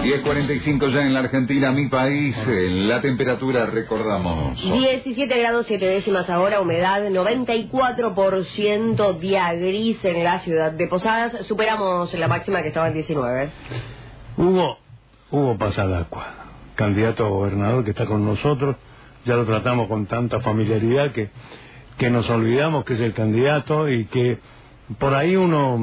10:45 ya en la Argentina, mi país. La temperatura, recordamos. 17 grados 7 décimas ahora, humedad 94%, día gris en la ciudad de Posadas. Superamos la máxima que estaba en 19. Hugo Pasalacqua, candidato a gobernador que está con nosotros. Ya lo tratamos con tanta familiaridad que nos olvidamos que es el candidato y que por ahí uno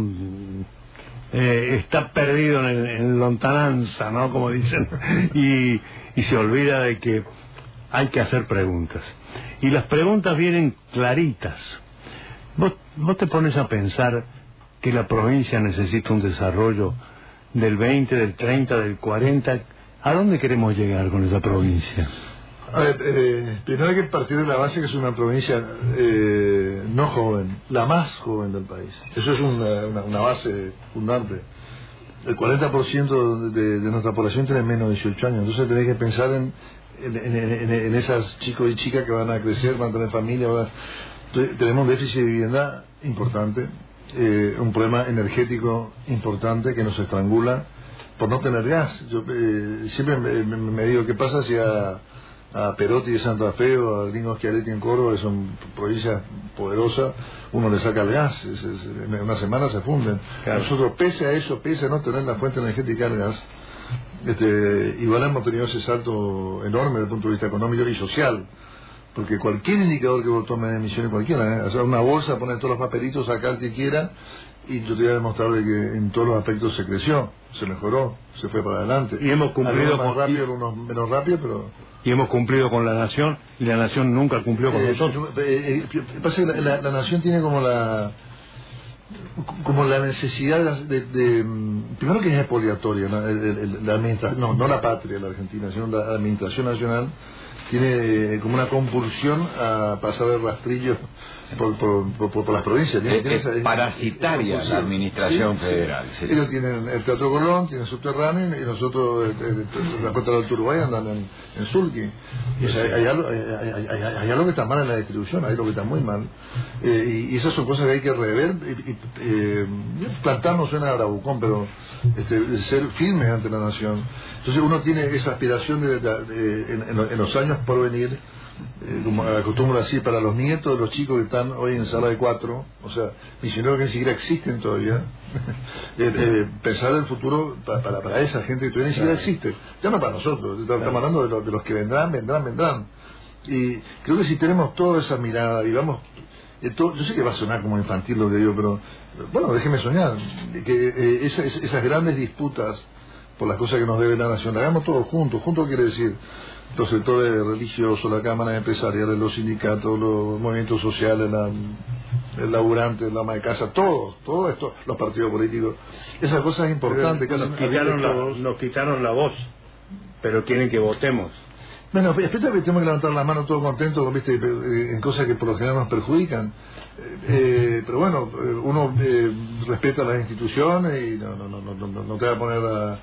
está perdido en lontananza, ¿no? Como dicen, y se olvida de que hay que hacer preguntas. Y las preguntas vienen claritas. Vos te pones a pensar que la provincia necesita un desarrollo del 20, del 30, del 40. ¿A dónde queremos llegar con esa provincia? A ver, primero hay que partir de la base que es una provincia no joven, la más joven del país. Eso es una base fundante. El 40% de nuestra población tiene menos de 18 años, entonces tenés que pensar en esas chicos y chicas que van a crecer, van a tener familia. Tenemos un déficit de vivienda importante, un problema energético importante que nos estrangula por no tener gas. Yo siempre me digo, ¿qué pasa si a Perotti de Santa Fe o a Gringo Schiaretti en Córdoba, que son provincias poderosas, uno le saca el gas? En una semana se funden. Claro. Nosotros, pese a eso, pese a no tener la fuente energética del gas, igual hemos tenido ese salto enorme desde el punto de vista económico y social, porque cualquier indicador que vos tomes de emisiones, cualquiera, o sea, una bolsa, poner todos los papelitos, sacar el que quiera, y yo te voy a demostrar que en todos los aspectos se creció, se mejoró, se fue para adelante. Y hemos cumplido algunos más rápido, algunos menos rápido, pero... Y hemos cumplido con la nación, y la nación nunca cumplió con nosotros. Pasa que la nación tiene como la necesidad de primero que es expoliatoria, la administración, no la patria, la Argentina, sino la administración nacional tiene como una compulsión a pasar el rastrillo por las provincias. Es parasitaria la administración federal. Sí. Ellos tienen el Teatro Colón, tienen subterráneo, y nosotros la Costa del Uruguay andan en Sulky. O sea, hay algo que está mal en la distribución, hay algo que está muy mal. Y esas son cosas que hay que rever. Plantar no suena a bravucón, pero ser firme ante la nación. Entonces uno tiene esa aspiración en los años por venir, como acostumbro así, para los nietos de los chicos que están hoy en sala de 4, o sea, misioneros que ni siquiera existen todavía, pensar el futuro para esa gente que todavía ni siquiera existe, ya no para nosotros, estamos hablando de los que vendrán. Y creo que si tenemos toda esa mirada y vamos, yo sé que va a sonar como infantil lo que digo, pero bueno, déjeme soñar, que esas grandes disputas por las cosas que nos debe la nación, la hagamos todos juntos. Juntos quiere decir los sectores religiosos, la cámara empresarial, los sindicatos, los movimientos sociales, el laburante, la ama de casa, todo esto, los partidos políticos. Esas cosas importantes que nos quitaron la voz, pero quieren que votemos. Bueno, espérate que tenemos que levantar la mano todos contentos, ¿viste? En cosas que por lo general nos perjudican. Pero bueno, uno respeta las instituciones y no te va a poner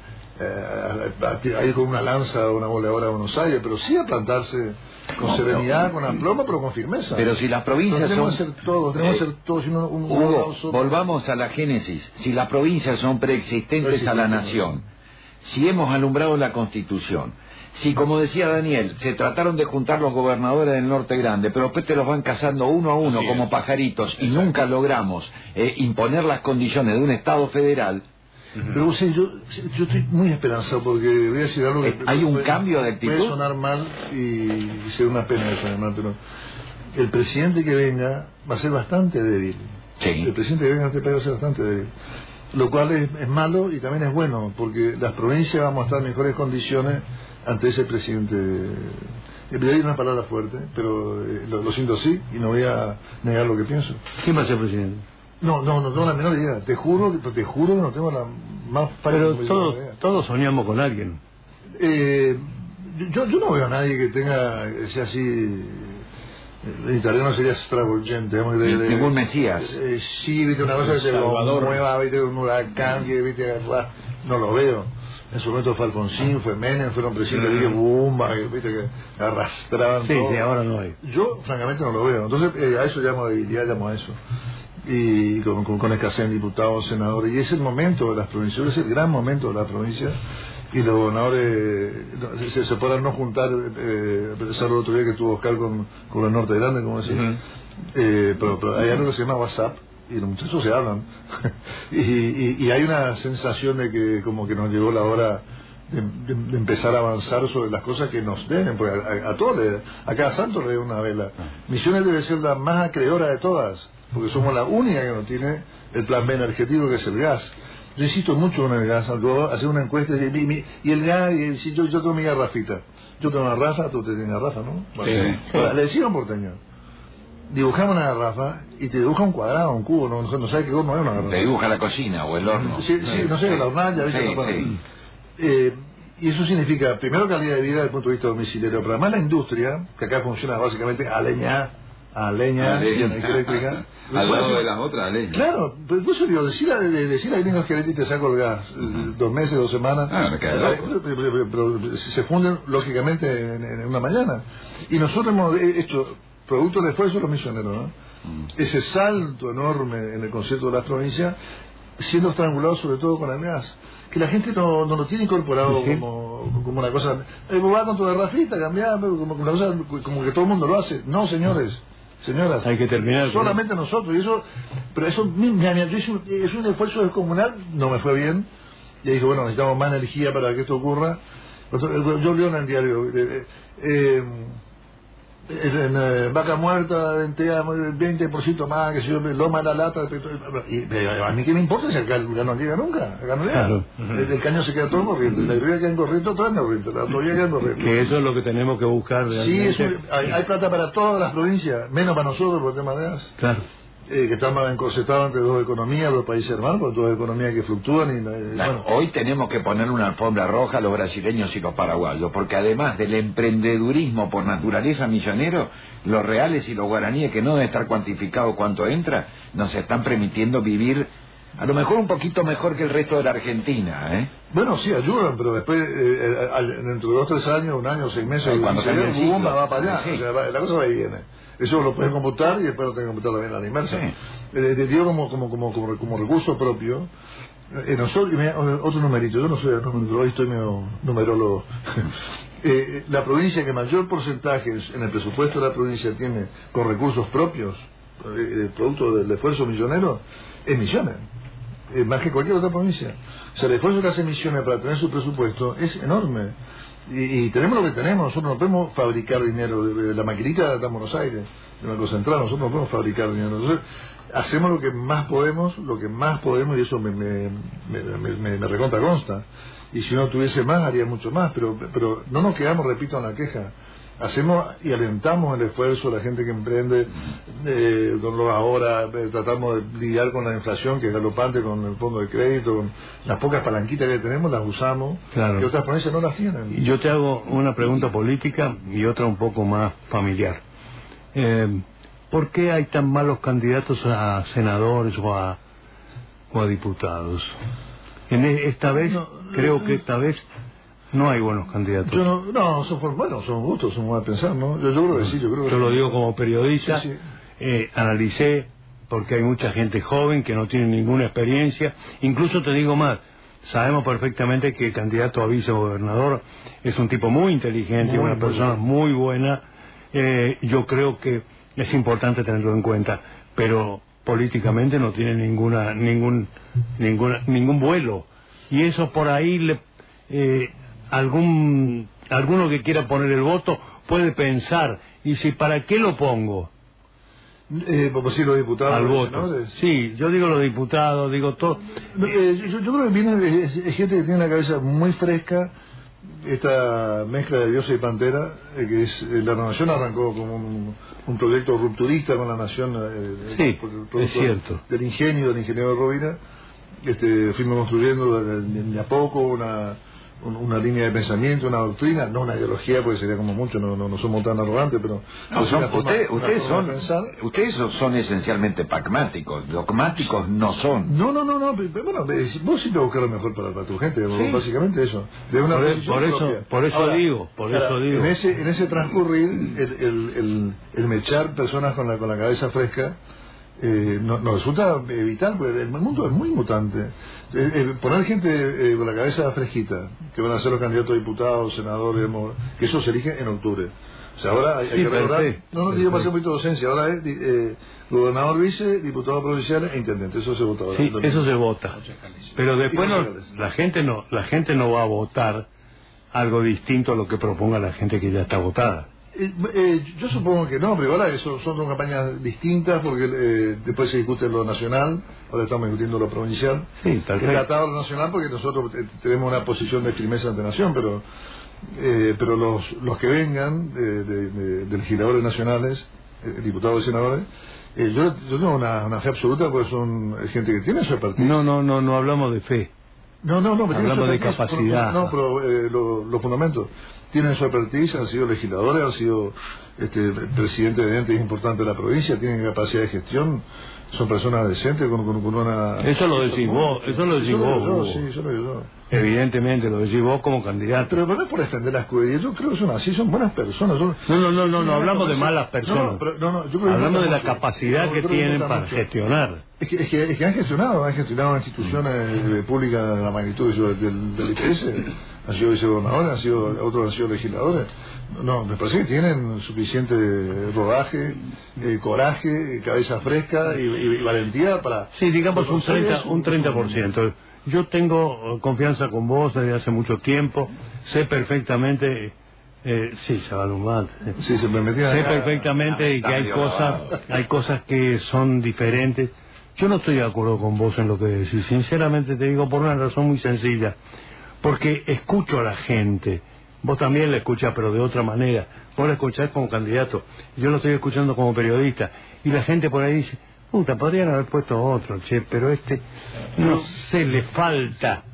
a ir con una lanza o una voladora a Buenos Aires, pero sí a plantarse con serenidad, con aplomo, pero con firmeza. Pero si las provincias tenemos que hacer todos, Hugo, volvamos a la génesis. Si las provincias son preexistentes a la nación, si hemos alumbrado la Constitución, si, como decía Daniel, se trataron de juntar los gobernadores del Norte Grande, pero después te los van cazando uno a uno como pajaritos, y nunca logramos imponer las condiciones de un Estado federal. Pero yo estoy muy esperanzado, porque voy a decir algo que hay un cambio de actitud. Puede sonar mal y ser una pena de sonar mal, pero el presidente que venga va a ser bastante débil. Sí. El presidente que venga a este país va a ser bastante débil, lo cual es malo y también es bueno, porque las provincias vamos a estar en mejores condiciones ante ese presidente. Voy a ir una palabra fuerte, pero lo siento así y no voy a negar lo que pienso. ¿Quién va a ser presidente? No tengo la menor idea. Te juro que no tengo la más Pero todos soñamos con alguien. Yo no veo a nadie que sea así. En italiano sería stravolgente, ningún Mesías. Sí, viste, una cosa que se lo mueva, viste, un huracán, viste, no lo veo. En su momento fue Alfonsín, fue Menem, fueron presidentes que bomba, viste, que arrastraban todo. Sí, ahora no hay. Yo, francamente, no lo veo. Entonces, a eso llamo debilidad, llamo a eso. Y con escasez en diputados, senadores. Y es el momento de las provincias, es el gran momento de las provincias, y los gobernadores se podrán no juntar, a pesar del otro día que tuvo Oscar con el Norte Grande, como decía. Pero hay algo que se llama WhatsApp y los muchachos se hablan. y hay una sensación de que como que nos llegó la hora de empezar a avanzar sobre las cosas que nos deben, porque a todos, a cada santo le debe una vela. Misiones debe ser la más acreedora de todas, porque somos la única que no tiene el plan B energético, que es el gas. Yo insisto mucho en el gas, hacer una encuesta y el gas, y si yo tengo mi garrafita, yo tengo una garrafa, tú tenés una garrafa, ¿no? Bueno, sí. Le decían porteño, dibujamos una garrafa y te dibuja un cuadrado, un cubo, no sabes qué horno es una garrafa. Te dibuja la cocina o el horno. Sí, no sé, la hornalla, ¿viste? Y eso significa, primero, calidad de vida desde el punto de vista domiciliario, pero además la industria, que acá funciona básicamente a leña y energía eléctrica. Al lado de las otras leñas. Claro, pues eso digo, decir a gringos que te saco el gas 2 meses, 2 semanas, pero se funden lógicamente en una mañana. Y nosotros hemos hecho, producto del esfuerzo de los misioneros, ¿no? Ese salto enorme en el concepto de las provincias, siendo estrangulado sobre todo con el gas, que la gente no lo tiene incorporado como una cosa, va con tu garrafita, cambiar, como una cosa, como que todo el mundo lo hace. No, señores, señoras, hay que terminar solamente nosotros. Y eso, pero eso es un esfuerzo descomunal. No me fue bien, y dije, bueno, necesitamos más energía para que esto ocurra. Yo leo en el diario vaca muerta, ventea 20% más, que si yo loma la lata, y a mí qué me importa si acá no llega nunca, acá no llega. Claro. El caño se queda todo en corriente, la hidrovía queda en corriente, todo en corriente, la autovía queda en corriente. Que eso es lo que tenemos que buscar realmente. Sí, hay plata para todas las provincias, menos para nosotros por el tema de gas. Claro. Que estamos encorsetados entre dos economías, dos países hermanos, porque dos economías que fluctúan. Bueno, hoy tenemos que poner una alfombra roja a los brasileños y los paraguayos, porque además del emprendedurismo por naturaleza millonero, los reales y los guaraníes, que no debe estar cuantificado cuánto entra, nos están permitiendo vivir a lo mejor un poquito mejor que el resto de la Argentina, ¿eh? Bueno, sí, ayudan, pero después, dentro de 2 o 3 años, 1 año, 6 meses, cuando cambia el ciclo, va para allá. Sí. O sea, la cosa va y viene. Eso lo puedes computar y después lo tenés que computar también a la inversa. Sí. Digo como recurso propio. Nosotros, otro numerito, yo no soy número, hoy estoy medio numerólogo. La provincia que mayor porcentaje en el presupuesto de la provincia tiene con recursos propios, producto del esfuerzo millonero, es Misiones. Más que cualquier otra provincia. O sea, el esfuerzo que hace Misiones para tener su presupuesto es enorme. Y tenemos lo que tenemos, nosotros no podemos fabricar dinero. La maquinita está en Buenos Aires, en el Banco Central, nosotros no podemos fabricar dinero. Entonces, hacemos lo que más podemos, y eso me recontra consta. Y si uno tuviese más, haría mucho más, pero no nos quedamos, repito, en la queja. Hacemos y alentamos el esfuerzo de la gente que emprende. Ahora tratamos de lidiar con la inflación, que es galopante, con el fondo de crédito, con las pocas palanquitas que tenemos, las usamos, claro, que otras provincias no las tienen. Yo te hago una pregunta política y otra un poco más familiar. ¿Por qué hay tan malos candidatos a senadores o a diputados? Creo que esta vez no hay buenos candidatos. Son gustos, son modos de pensar, ¿no? Yo creo que sí, yo lo digo como periodista. Sí. Analicé, porque hay mucha gente joven que no tiene ninguna experiencia. Incluso te digo más, sabemos perfectamente que el candidato a vicegobernador es un tipo muy inteligente, una persona muy buena. Yo creo que es importante tenerlo en cuenta, pero políticamente no tiene ningún vuelo. Y eso por ahí alguno que quiera poner el voto puede pensar, y si ¿para qué lo pongo? Pues sí, los diputados, al voto. Senadores. Sí, yo digo los diputados, digo todo. Yo creo que es gente que tiene la cabeza muy fresca. Esta mezcla de Diosa y Pantera, que es la Nación, arrancó como un proyecto rupturista con la Nación, sí, es cierto, del ingenio del ingeniero Rovira. Fuimos construyendo de a poco una línea de pensamiento, una doctrina, no una ideología, porque sería como mucho, no somos tan arrogantes, pero ustedes son esencialmente pragmáticos, dogmáticos no son. No, bueno, vos siempre buscas lo mejor para tu gente, ¿sí? Básicamente eso, de una por eso digo. En ese transcurrir, el mechar personas con la cabeza fresca, nos resulta vital, porque el mundo es muy mutante. Poner gente con la cabeza fresquita, que van a ser los candidatos a diputados, senadores, que eso se elige en octubre. O sea, ahora hay que recordar, no digo para hacer un poquito de docencia, ahora es gobernador, vice, diputado provincial e intendente, eso se vota ahora. Sí, eso se vota. Pero después la gente no va a votar algo distinto a lo que proponga la gente que ya está votada. Yo supongo que no, pero ahora son dos campañas distintas porque después se discute lo nacional, ahora estamos discutiendo lo provincial. Sí, perfecto. Que tratado lo nacional porque nosotros tenemos una posición de firmeza ante nación, pero los que vengan de legisladores nacionales, diputados y senadores, yo tengo una fe absoluta porque son gente que tiene su partido. No hablamos de fe. No, hablamos de capacidad. No, pero los fundamentos. Tienen su expertise, han sido legisladores, han sido presidentes de entes importantes de la provincia, tienen capacidad de gestión, son personas decentes con una... Eso lo decís vos, Sí, eso lo digo yo. Evidentemente, lo decís vos como candidato. Pero no es por defender las escuderías, yo creo que son así, son buenas personas. No hablamos de malas personas. Yo creo hablamos de la capacidad que tienen para gestionar. Es que han gestionado instituciones públicas de la magnitud del IPS, han sido vicegobernadores, otros han sido legisladores. No, me parece que tienen suficiente rodaje, coraje, cabeza fresca y valentía para... Sí, digamos un 30%. Yo tengo confianza con vos desde hace mucho tiempo, sé perfectamente... sí, Chavalumbat. Sí, se me metía sé perfectamente que hay cosas que son diferentes. Yo no estoy de acuerdo con vos en lo que decís, sinceramente te digo por una razón muy sencilla, porque escucho a la gente. Vos también la escuchás, pero de otra manera. Vos la escuchás como candidato. Yo lo estoy escuchando como periodista. Y la gente por ahí dice, puta, podrían haber puesto otro, pero no sé, le falta.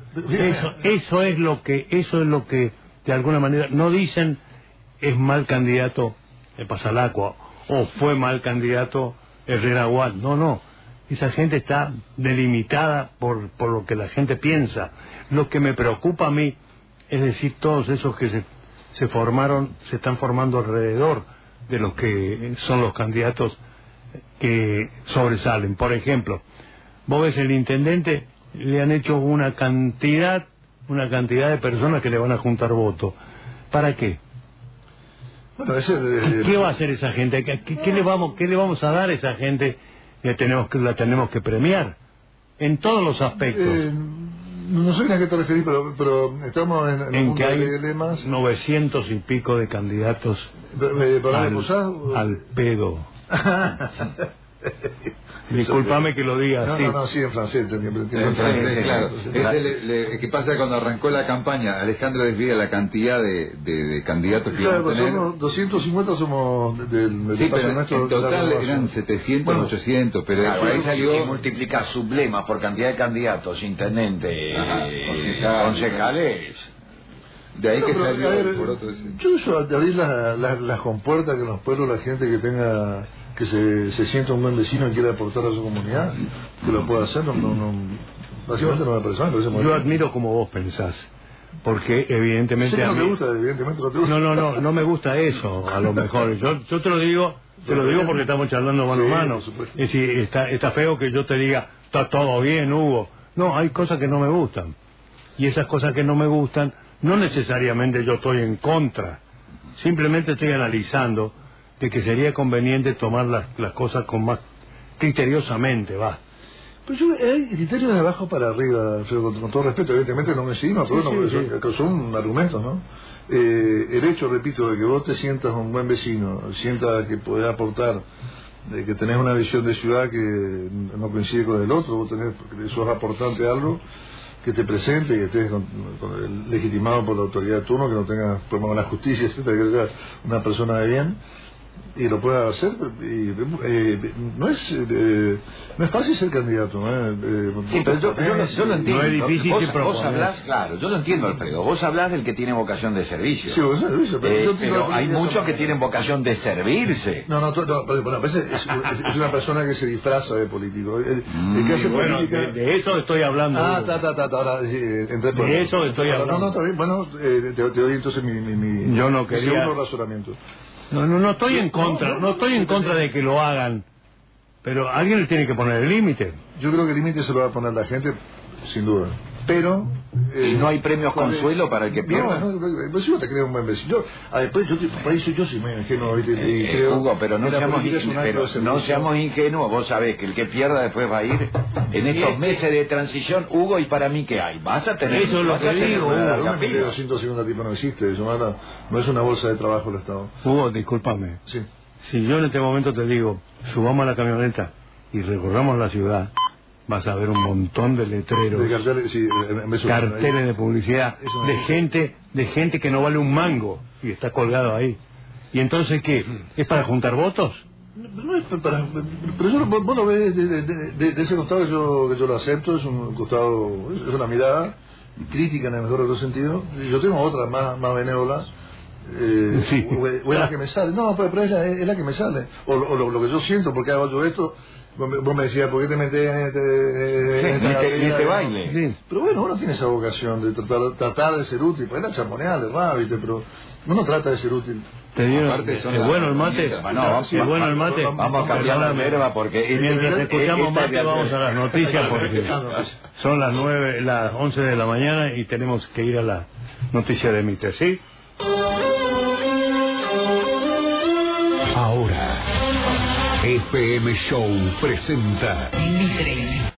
Eso es lo que de alguna manera no dicen es mal candidato Pasalacua o fue mal candidato Herrera Guad. No. Esa gente está delimitada por lo que la gente piensa. Lo que me preocupa a mí es decir, todos esos que se están formando alrededor de los que son los candidatos que sobresalen. Por ejemplo, vos ves el intendente, le han hecho una cantidad de personas que le van a juntar votos. ¿Para qué? Bueno, ¿Qué va a hacer esa gente? ¿Qué le vamos a dar a esa gente que la tenemos que premiar? En todos los aspectos. No sé a qué te referís, pero estamos en un que hay dilemas. 900 y pico de candidatos al pedo. Disculpame que lo diga así. Sí, en francés. En francés, claro. ¿Qué pasa cuando arrancó la campaña? Alejandro desvía la cantidad de candidatos que iban a tener. Somos 250 somos del sí, pero nuestro, en total eran 700, 800, pero claro, ahí salió... Si multiplicas sublemas por cantidad de candidatos, intendentes, concejales... De ahí que salió por otro... Yo uso de abrir las compuertas que en los pueblos la gente que tenga... que se sienta un buen vecino y quiera aportar a su comunidad, que lo pueda hacer, básicamente no me parece mal. Yo admiro como vos pensás, porque evidentemente... Sí, no te gusta, evidentemente no te gusta. No me gusta eso, a lo mejor. Yo te lo digo porque estamos charlando mano a mano. Es decir, está feo que yo te diga, está todo bien, Hugo. No, hay cosas que no me gustan. Y esas cosas que no me gustan, no necesariamente yo estoy en contra. Simplemente estoy analizando de que sería conveniente tomar las cosas con más criteriosamente, va. Pues hay criterios de abajo para arriba, con todo respeto, evidentemente no me seguimos, pero son argumentos, ¿no? El hecho, repito, de que vos te sientas un buen vecino, sientas que podés aportar, de que tenés una visión de ciudad que no coincide con el otro, vos sos aportante a algo, que te presente y que estés legitimado por la autoridad de turno, que no tengas problemas con la justicia, etcétera, que seas una persona de bien, y lo pueda hacer. No es fácil ser candidato, sí, pero yo lo entiendo. No es difícil. Vos hablás, claro, yo lo entiendo, Alfredo. Vos hablás del que tiene vocación de servicio. Sí, servicio, pero hay muchos que tienen vocación de servirse. No, a veces es una persona que se disfraza de político. El que hace política... de eso estoy hablando. Ahora de eso estoy hablando. Está bien, bueno, te doy entonces mi yo no quería... segundo razonamiento. No estoy en contra, no estoy en contra de que lo hagan pero alguien le tiene que poner el límite. Yo creo que el límite se lo va a poner la gente, sin duda. Pero... ¿Y no hay premios consuelo para el que pierda? Pues yo te creo un buen vecino. Yo soy muy ingenuo, y creo... Hugo, pero no seamos ingenuos. Vos sabés que el que pierda después va a ir en estos meses de transición. Hugo, ¿y para mí qué hay? Vas a tener... Eso es lo que digo, Hugo. Una de 200 tipo no existe, eso no es una bolsa de trabajo del Estado. Hugo, discúlpame. Sí. Si yo en este momento te digo, subamos a la camioneta y recorramos la ciudad, vas a ver un montón de letreros, carteles de publicidad, de gente que no vale un mango y está colgado ahí. ¿Y entonces qué? ¿Es para juntar votos? No es para... Pero vos lo ves de ese costado que yo lo acepto, es un costado, es una mirada crítica en el mejor de los sentidos. Yo tengo otra más benévola. Sí. O es la que me sale. No, pero es la que me sale. O lo que yo siento, porque hago yo esto. Vos me decías, ¿por qué te metés en este baile? Sí. Pero bueno, uno tiene esa vocación de tratar de ser útil. Pues es la chamoneada, ¿viste? Pero uno trata de ser útil. ¿Te dieron? ¿Es bueno el mate? Bueno el mate. Vamos a cambiar la verba porque... Mientras escuchamos mate vamos a las noticias porque son las 11 de la mañana y tenemos que ir a la noticia de Mitre, ¿sí? Ahora, FM Show presenta Mitre.